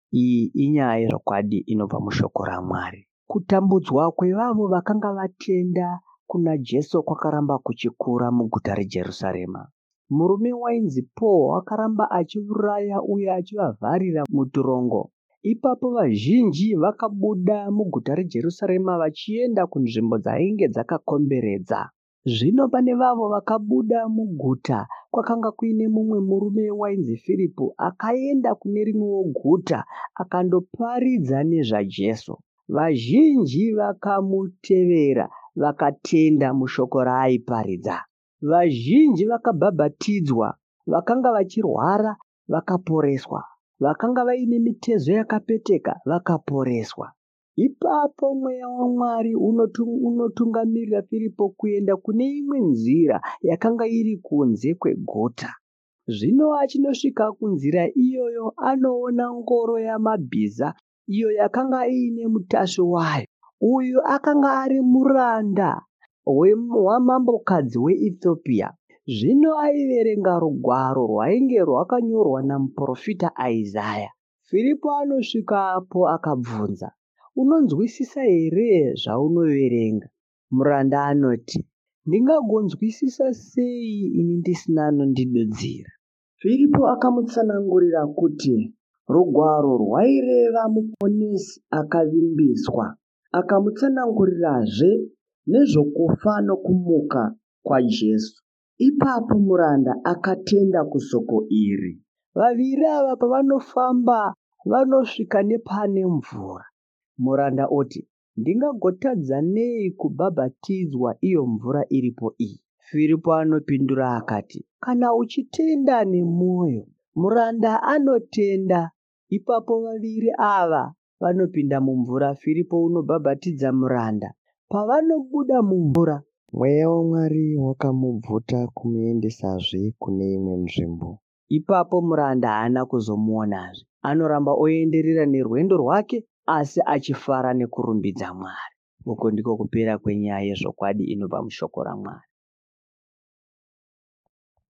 Iyi inyaya yezvokwadi inobva mushoko raMwari. Kutambudzwa kwevavo vakanga vatenda kuna Jesu kwakaramba kuchikura muguta reJerusarema. Murume wainzi Paul akaramba achiuraya uye achivavharira mutorongo. Ipapo vazhinji vakabuda muguta reJerusarema vachienda kunzvimbo dzainge dzakakomberedza. Zvino pane vavo vakabuda muguta kwakanga kuine mumwe murume wainzi Firipo akaenda kune rimwewo guta akandoparidza nezvaJesu. Vazhinji vakamutevera vakatenda mushoko raaiparidza. Vazhinji vakabhabhatidzwa, vakanga vachirwara vakaporeswa, vakanga vaine mitezo yakapeteka vakaporeswa. Ipapo mweya waMwari unotungamirira Firipo kuenda kune imwe nzira yakanga iri kunze kweguta. Zvino achinosvika kunzira iyoyo anoona ngoro yamabhiza iyo yakanga iine mutasvi wayo. Uyu akanga ari muranda wamambokadzi weEthiopia. Zvino aiverenga rugwaro rwainge rwakanyorwa namuprofita Isaya. Firipo anosvikapo akabvunza, unonzwisisa here zvaunoverenga? Muranda anoti, ndingagonzwisisa sei ini ndisina anondidudzira? Firipo akamutsanangurira kuti rugwaro rwaireva muponesi akavimbiswa. Akamutsanangurirazve nezvokufa nokumuka kwaJesu. Ipapo muranda akatenda kushoko iri. Vaviri ava pavanofamba vanosvika nepane mvura. Muranda oti, ndingagotadza nei kubhabhatidzwa iyo mvura iripo iyi? Firipo anopindura akati, kana uchitenda nemwoyo. Muranda anotenda. Ipapo vaviri ava vanopinda mumvura. Firipo unobhabhatidza muranda. Pavanobuda mumvura, mweya waMwari wakamubvuta kumuendesazve kune imwe nzvimbo. Ipapo muranda haana kuzomuonazve. Anoramba oenderera nerwendo rwake asi achifara nekurumbidza Mwari. Uko ndiko kupera kwenyaya yezvokwadi inobva mushoko raMwari.